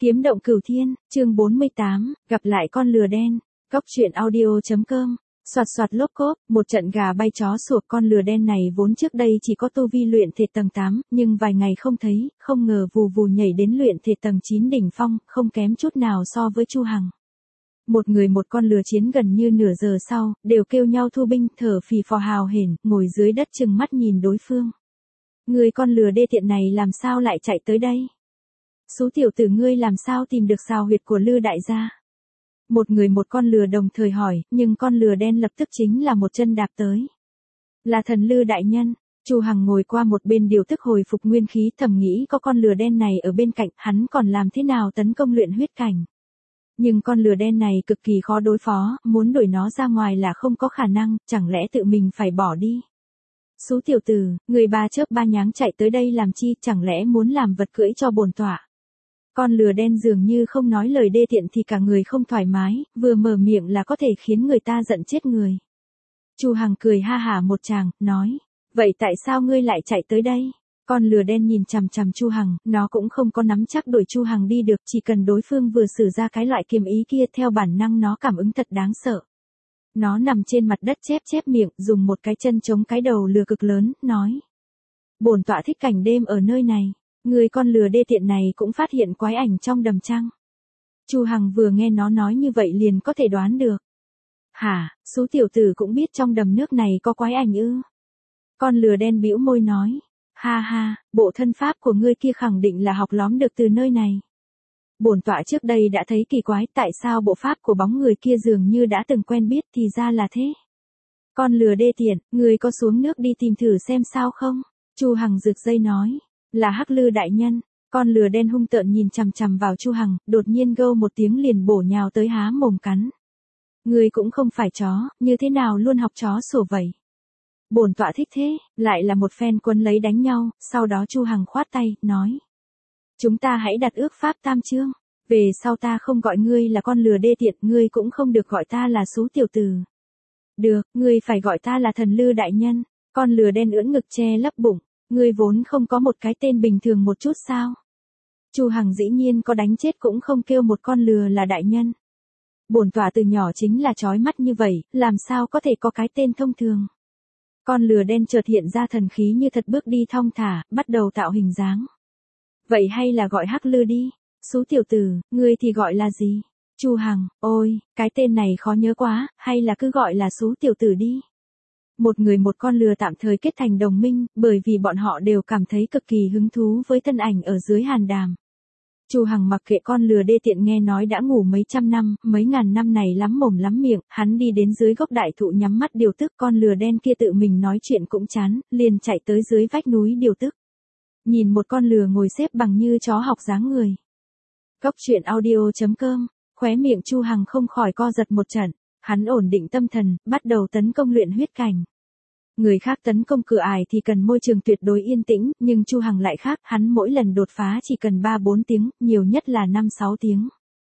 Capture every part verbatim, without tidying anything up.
Kiếm động cửu thiên, chương bốn mươi tám, gặp lại con lừa đen. Cóc truyện audio.com. Soạt soạt lốp cốp, một trận gà bay chó sủa. Con lừa đen này vốn trước đây chỉ có tu vi luyện thể tầng tám, nhưng vài ngày không thấy, không ngờ vù vù nhảy đến luyện thể tầng chín đỉnh phong, không kém chút nào so với Chu Hằng. Một người một con lừa chiến gần như nửa giờ sau, đều kêu nhau thu binh, thở phì phò hào hển, ngồi dưới đất chừng mắt nhìn đối phương. Người con lừa đê tiện này làm sao lại chạy tới đây? Sú tiểu tử ngươi làm sao tìm được xào huyệt của Lư đại gia? Một người một con lừa đồng thời hỏi, nhưng con lừa đen lập tức chính là một chân đạp tới. Là thần Lư đại nhân. Chu Hằng ngồi qua một bên điều tức hồi phục nguyên khí, thầm nghĩ có con lừa đen này ở bên cạnh, hắn còn làm thế nào tấn công luyện huyết cảnh. Nhưng con lừa đen này cực kỳ khó đối phó, muốn đuổi nó ra ngoài là không có khả năng, chẳng lẽ tự mình phải bỏ đi. Sú tiểu tử, người ba chớp ba nháng chạy tới đây làm chi, chẳng lẽ muốn làm vật cưỡi cho bổn tọa. Con lừa đen dường như không nói lời đê tiện thì cả người không thoải mái, vừa mở miệng là có thể khiến người ta giận chết người. Chu Hằng cười ha hả một tràng, nói, vậy tại sao ngươi lại chạy tới đây? Con lừa đen nhìn chằm chằm Chu Hằng, nó cũng không có nắm chắc đuổi Chu Hằng đi được, chỉ cần đối phương vừa sử ra cái loại kiếm ý kia, theo bản năng nó cảm ứng thật đáng sợ. Nó nằm trên mặt đất chép chép miệng, dùng một cái chân chống cái đầu lừa cực lớn, nói, bổn tọa thích cảnh đêm ở nơi này. Người con lừa đê tiện này cũng phát hiện quái ảnh trong đầm trăng. Chu Hằng vừa nghe nó nói như vậy liền có thể đoán được. Hả, sú tiểu tử cũng biết trong đầm nước này có quái ảnh ư? Con lừa đen bĩu môi nói, ha ha, bộ thân pháp của ngươi kia khẳng định là học lóm được từ nơi này. Bổn tọa trước đây đã thấy kỳ quái, tại sao bộ pháp của bóng người kia dường như đã từng quen biết, thì ra là thế. Con lừa đê tiện, ngươi có xuống nước đi tìm thử xem sao không? Chu Hằng rực dây nói. Là Hắc Lư đại nhân. Con lừa đen hung tợn nhìn chằm chằm vào Chu Hằng, đột nhiên gâu một tiếng liền bổ nhào tới há mồm cắn. Ngươi cũng không phải chó, như thế nào luôn học chó sủa vậy? Bổn tọa thích thế, lại là một phen quấn lấy đánh nhau, sau đó Chu Hằng khoát tay, nói. Chúng ta hãy đặt ước pháp tam chương, về sau ta không gọi ngươi là con lừa đê tiện, ngươi cũng không được gọi ta là sú tiểu tử. Được, ngươi phải gọi ta là thần Lư đại nhân. Con lừa đen ưỡn ngực che lấp bụng. Ngươi vốn không có một cái tên bình thường một chút sao? Chu Hằng dĩ nhiên có đánh chết cũng không kêu một con lừa là đại nhân. Bổn tọa từ nhỏ chính là chói mắt như vậy, làm sao có thể có cái tên thông thường? Con lừa đen chợt hiện ra thần khí như thật, bước đi thong thả, bắt đầu tạo hình dáng. Vậy hay là gọi Hắc Lư đi? Sú tiểu tử, ngươi thì gọi là gì? Chu Hằng, ôi, cái tên này khó nhớ quá, hay là cứ gọi là sú tiểu tử đi. Một người một con lừa tạm thời kết thành đồng minh, bởi vì bọn họ đều cảm thấy cực kỳ hứng thú với thân ảnh ở dưới hàn đàm. Chu Hằng mặc kệ con lừa đê tiện nghe nói đã ngủ mấy trăm năm, mấy ngàn năm này lắm mồm lắm miệng, hắn đi đến dưới gốc đại thụ nhắm mắt điều tức. Con lừa đen kia tự mình nói chuyện cũng chán, liền chạy tới dưới vách núi điều tức. Nhìn một con lừa ngồi xếp bằng như chó học dáng người. Cóc truyện audio.com, khóe miệng Chu Hằng không khỏi co giật một trận. Hắn ổn định tâm thần, bắt đầu tấn công luyện huyết cảnh. Người khác tấn công cửa ải thì cần môi trường tuyệt đối yên tĩnh, nhưng Chu Hằng lại khác, hắn mỗi lần đột phá chỉ cần ba bốn tiếng, nhiều nhất là năm sáu tiếng.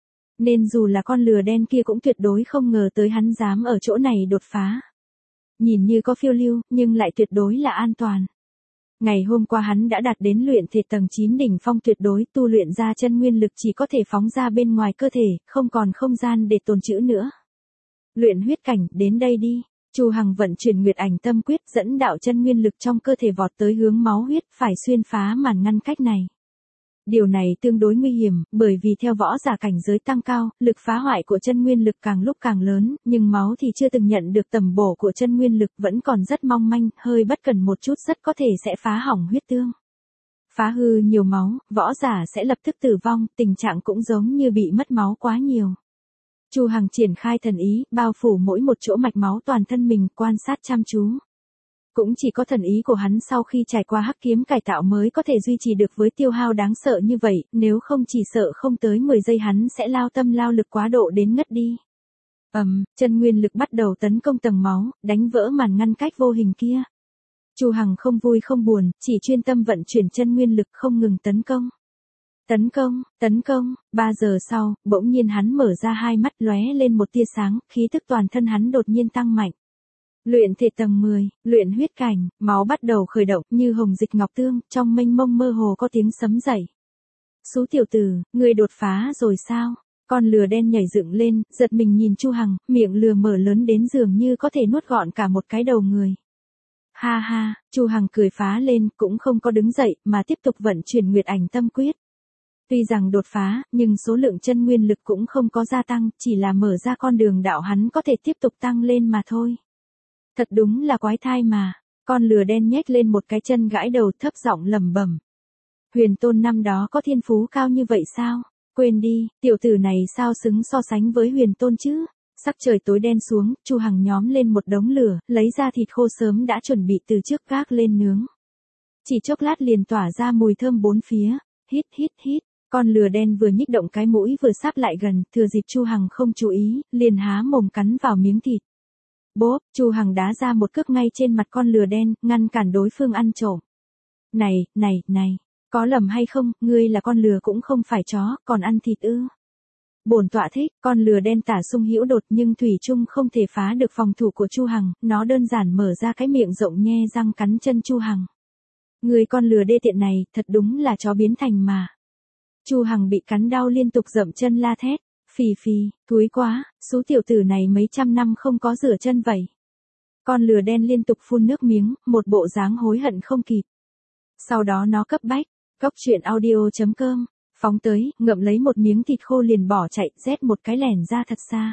Nên dù là con lừa đen kia cũng tuyệt đối không ngờ tới hắn dám ở chỗ này đột phá. Nhìn như có phiêu lưu, nhưng lại tuyệt đối là an toàn. Ngày hôm qua hắn đã đạt đến luyện thể tầng chín đỉnh phong tuyệt đối, tu luyện ra chân nguyên lực chỉ có thể phóng ra bên ngoài cơ thể, không còn không gian để tồn trữ nữa. Luyện huyết cảnh, đến đây đi. Chu Hằng vận chuyển Nguyệt Ảnh Tâm Quyết, dẫn đạo chân nguyên lực trong cơ thể vọt tới hướng máu huyết, phải xuyên phá màn ngăn cách này. Điều này tương đối nguy hiểm, bởi vì theo võ giả cảnh giới tăng cao, lực phá hoại của chân nguyên lực càng lúc càng lớn, nhưng máu thì chưa từng nhận được tầm bổ của chân nguyên lực, vẫn còn rất mong manh, hơi bất cẩn một chút rất có thể sẽ phá hỏng huyết tương. Phá hư nhiều máu, võ giả sẽ lập tức tử vong, tình trạng cũng giống như bị mất máu quá nhiều. Chu Hằng triển khai thần ý, bao phủ mỗi một chỗ mạch máu toàn thân mình, quan sát chăm chú. Cũng chỉ có thần ý của hắn sau khi trải qua hắc kiếm cải tạo mới có thể duy trì được với tiêu hao đáng sợ như vậy, nếu không chỉ sợ không tới mười giây hắn sẽ lao tâm lao lực quá độ đến ngất đi. Ầm, um, chân nguyên lực bắt đầu tấn công tầng máu, đánh vỡ màn ngăn cách vô hình kia. Chu Hằng không vui không buồn, chỉ chuyên tâm vận chuyển chân nguyên lực không ngừng tấn công. Tấn công, tấn công, ba giờ sau, bỗng nhiên hắn mở ra hai mắt, lóe lên một tia sáng, khí tức toàn thân hắn đột nhiên tăng mạnh. Luyện thể tầng mười, luyện huyết cảnh, máu bắt đầu khởi động như hồng dịch ngọc tương, trong mênh mông mơ hồ có tiếng sấm dậy. Sú tiểu tử, ngươi đột phá rồi sao? Con lừa đen nhảy dựng lên, giật mình nhìn Chu Hằng, miệng lừa mở lớn đến dường như có thể nuốt gọn cả một cái đầu người. Ha ha, Chu Hằng cười phá lên, cũng không có đứng dậy, mà tiếp tục vận chuyển Nguyệt Ảnh Tâm Quyết. Tuy rằng đột phá, nhưng số lượng chân nguyên lực cũng không có gia tăng, chỉ là mở ra con đường đạo hắn có thể tiếp tục tăng lên mà thôi. Thật đúng là quái thai mà. Con lừa đen nhếch lên một cái chân gãi đầu, thấp giọng lẩm bẩm. Huyền Tôn năm đó có thiên phú cao như vậy sao? Quên đi, tiểu tử này sao xứng so sánh với Huyền Tôn chứ? Sắc trời tối đen xuống, Chu Hằng nhóm lên một đống lửa, lấy ra thịt khô sớm đã chuẩn bị từ trước gác lên nướng. Chỉ chốc lát liền tỏa ra mùi thơm bốn phía. Hít hít hít. Con lừa đen vừa nhích động cái mũi vừa sáp lại gần, thừa dịp Chu Hằng không chú ý, liền há mồm cắn vào miếng thịt. Bốp, Chu Hằng đá ra một cước ngay trên mặt con lừa đen, ngăn cản đối phương ăn trộm. Này, này, này, có lầm hay không, ngươi là con lừa cũng không phải chó, còn ăn thịt ư? Bổn tọa thích, con lừa đen tả sung hữu đột nhưng thủy chung không thể phá được phòng thủ của Chu Hằng, nó đơn giản mở ra cái miệng rộng nhe răng cắn chân Chu Hằng. Người con lừa đê tiện này, thật đúng là chó biến thành mà. Chu Hằng bị cắn đau liên tục dậm chân la thét, phì phì, thúi quá, số tiểu tử này mấy trăm năm không có rửa chân vậy. Con lừa đen liên tục phun nước miếng, một bộ dáng hối hận không kịp. Sau đó nó cấp bách, cóc truyện audio chấm com, phóng tới, ngậm lấy một miếng thịt khô liền bỏ chạy, rét một cái lẻn ra thật xa.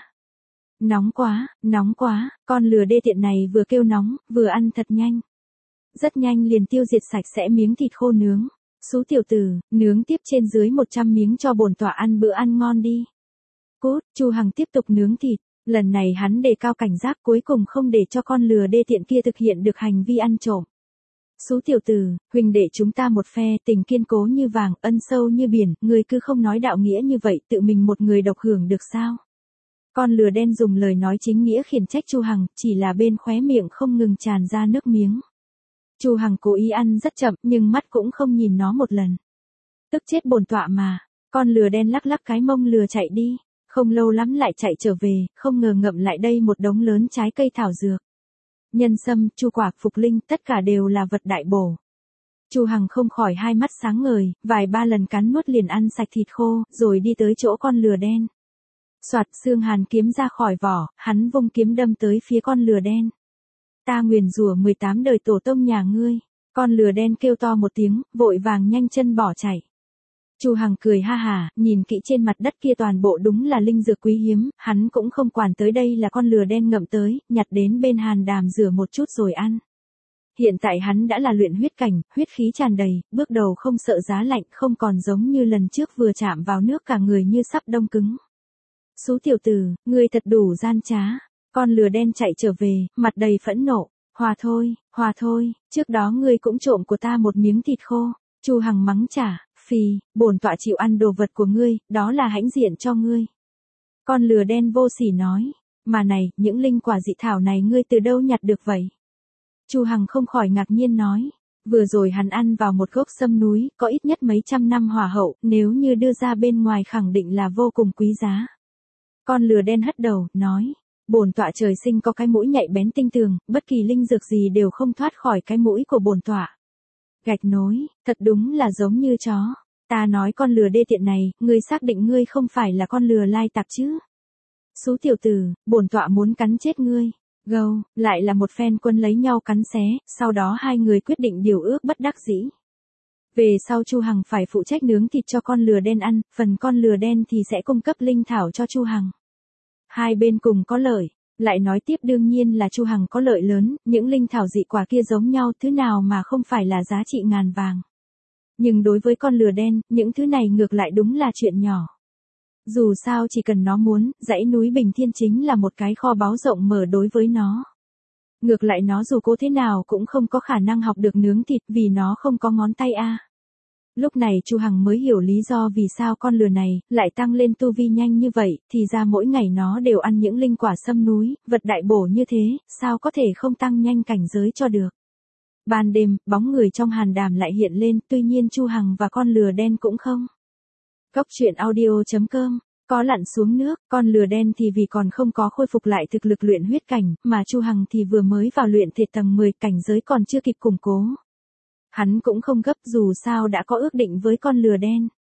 Nóng quá, nóng quá, con lừa đê tiện này vừa kêu nóng, vừa ăn thật nhanh. Rất nhanh liền tiêu diệt sạch sẽ miếng thịt khô nướng. Sú tiểu tử, nướng tiếp trên dưới một trăm miếng cho bổn tọa ăn bữa ăn ngon đi. Cút, Chu Hằng tiếp tục nướng thịt, lần này hắn đề cao cảnh giác cuối cùng không để cho con lừa đê tiện kia thực hiện được hành vi ăn trộm. Sú tiểu tử, huynh đệ chúng ta một phe, tình kiên cố như vàng, ân sâu như biển, người cứ không nói đạo nghĩa như vậy, tự mình một người độc hưởng được sao? Con lừa đen dùng lời nói chính nghĩa khiển trách Chu Hằng, chỉ là bên khóe miệng không ngừng tràn ra nước miếng. Chu Hằng cố ý ăn rất chậm, nhưng mắt cũng không nhìn nó một lần. Tức chết bổn tọa mà, con lừa đen lắc lắc cái mông lừa chạy đi, không lâu lắm lại chạy trở về, không ngờ ngậm lại đây một đống lớn trái cây thảo dược. Nhân sâm, chu quả, phục linh, tất cả đều là vật đại bổ. Chu Hằng không khỏi hai mắt sáng ngời, vài ba lần cắn nuốt liền ăn sạch thịt khô, rồi đi tới chỗ con lừa đen. Soạt, xương hàn kiếm ra khỏi vỏ, hắn vung kiếm đâm tới phía con lừa đen. Ta nguyền rủa mười tám đời tổ tông nhà ngươi. Con lừa đen kêu to một tiếng, vội vàng nhanh chân bỏ chạy. Chu Hằng cười ha hà, nhìn kỹ trên mặt đất kia toàn bộ đúng là linh dược quý hiếm, hắn cũng không quản tới đây là con lừa đen ngậm tới, nhặt đến bên hàn đàm rửa một chút rồi ăn. Hiện tại hắn đã là luyện huyết cảnh, huyết khí tràn đầy, bước đầu không sợ giá lạnh, không còn giống như lần trước vừa chạm vào nước cả người như sắp đông cứng. Sú tiểu tử, ngươi thật đủ gian trá. Con lừa đen chạy trở về, mặt đầy phẫn nộ. Hòa thôi, hòa thôi, trước đó ngươi cũng trộm của ta một miếng thịt khô. Chu Hằng mắng trả, phì, bổn tọa chịu ăn đồ vật của ngươi, đó là hãnh diện cho ngươi. Con lừa đen vô sỉ nói, mà này, những linh quả dị thảo này ngươi từ đâu nhặt được vậy? Chu Hằng không khỏi ngạc nhiên nói, vừa rồi hắn ăn vào một gốc sâm núi, có ít nhất mấy trăm năm hỏa hậu, nếu như đưa ra bên ngoài khẳng định là vô cùng quý giá. Con lừa đen hất đầu, nói, bổn tọa trời sinh có cái mũi nhạy bén tinh tường, bất kỳ linh dược gì đều không thoát khỏi cái mũi của bổn tọa. Gạch nối, thật đúng là giống như chó. Ta nói con lừa đê tiện này, ngươi xác định ngươi không phải là con lừa lai tạp chứ? Sú tiểu tử, bổn tọa muốn cắn chết ngươi. Gâu, lại là một phen quân lấy nhau cắn xé, sau đó hai người quyết định điều ước bất đắc dĩ. Về sau Chu Hằng phải phụ trách nướng thịt cho con lừa đen ăn, phần con lừa đen thì sẽ cung cấp linh thảo cho Chu Hằng. Hai bên cùng có lợi, lại nói tiếp đương nhiên là Chu Hằng có lợi lớn, những linh thảo dị quả kia giống nhau, thứ nào mà không phải là giá trị ngàn vàng. Nhưng đối với con lừa đen, những thứ này ngược lại đúng là chuyện nhỏ. Dù sao chỉ cần nó muốn, dãy núi Bình Thiên chính là một cái kho báu rộng mở đối với nó. Ngược lại nó dù cố thế nào cũng không có khả năng học được nướng thịt vì nó không có ngón tay a. Lúc này Chu Hằng mới hiểu lý do vì sao con lừa này lại tăng lên tu vi nhanh như vậy, thì ra mỗi ngày nó đều ăn những linh quả sâm núi, vật đại bổ như thế, sao có thể không tăng nhanh cảnh giới cho được. Ban đêm, bóng người trong hàn đàm lại hiện lên, tuy nhiên Chu Hằng và con lừa đen cũng không. Cóc truyện audio chấm com, có lặn xuống nước, con lừa đen thì vì còn không có khôi phục lại thực lực luyện huyết cảnh, mà Chu Hằng thì vừa mới vào luyện thể tầng mười, cảnh giới còn chưa kịp củng cố. Hắn cũng không gấp dù sao đã có ước định với con lừa đen.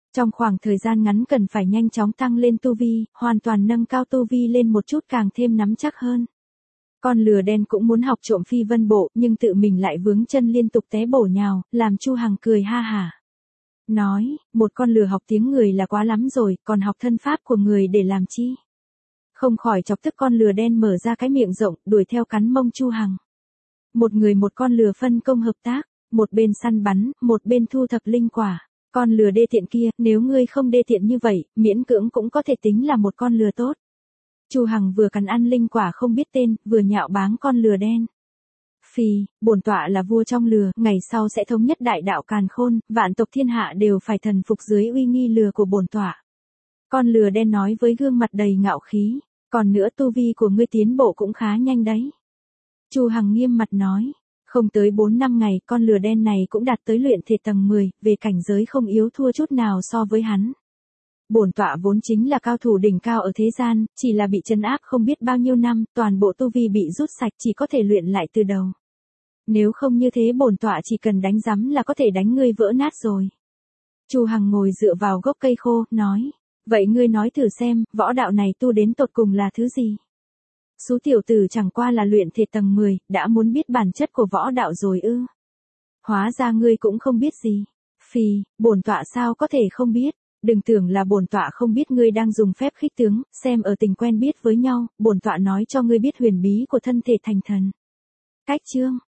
Trong khoảng thời gian ngắn cần phải nhanh chóng tăng lên tu vi, hoàn toàn nâng cao tu vi lên một chút càng thêm nắm chắc hơn. Con lừa đen cũng muốn học trộm phi vân bộ, nhưng tự mình lại vướng chân liên tục té bổ nhào, làm Chu Hằng cười ha hả. Nói, một con lừa học tiếng người là quá lắm rồi, còn học thân pháp của người để làm chi? Không khỏi chọc tức con lừa đen mở ra cái miệng rộng, đuổi theo cắn mông Chu Hằng. Một người một con lừa phân công hợp tác, một bên săn bắn, một bên thu thập linh quả. Con lừa đê tiện kia, nếu ngươi không đê tiện như vậy, miễn cưỡng cũng có thể tính là một con lừa tốt. Chu Hằng vừa cắn ăn linh quả không biết tên, vừa nhạo báng con lừa đen. Phì, bổn tọa là vua trong lừa, ngày sau sẽ thống nhất đại đạo càn khôn, vạn tộc thiên hạ đều phải thần phục dưới uy nghi lừa của bổn tọa. Con lừa đen nói với gương mặt đầy ngạo khí, còn nữa tu vi của ngươi tiến bộ cũng khá nhanh đấy. Chu Hằng nghiêm mặt nói, không tới bốn năm ngày con lừa đen này cũng đạt tới luyện thể tầng mười, về cảnh giới không yếu thua chút nào so với hắn. Bổn tọa vốn chính là cao thủ đỉnh cao ở thế gian, chỉ là bị trấn áp không biết bao nhiêu năm, toàn bộ tu vi bị rút sạch chỉ có thể luyện lại từ đầu. Nếu không như thế bổn tọa chỉ cần đánh rắm là có thể đánh ngươi vỡ nát rồi. Chu Hằng ngồi dựa vào gốc cây khô, nói, vậy ngươi nói thử xem, võ đạo này tu đến tột cùng là thứ gì? Số tiểu tử chẳng qua là luyện thể tầng mười, đã muốn biết bản chất của võ đạo rồi ư? Hóa ra ngươi cũng không biết gì. Phì, bổn tọa sao có thể không biết? Đừng tưởng là bổn tọa không biết ngươi đang dùng phép khích tướng, xem ở tình quen biết với nhau, bổn tọa nói cho ngươi biết huyền bí của thân thể thành thần. Cách chương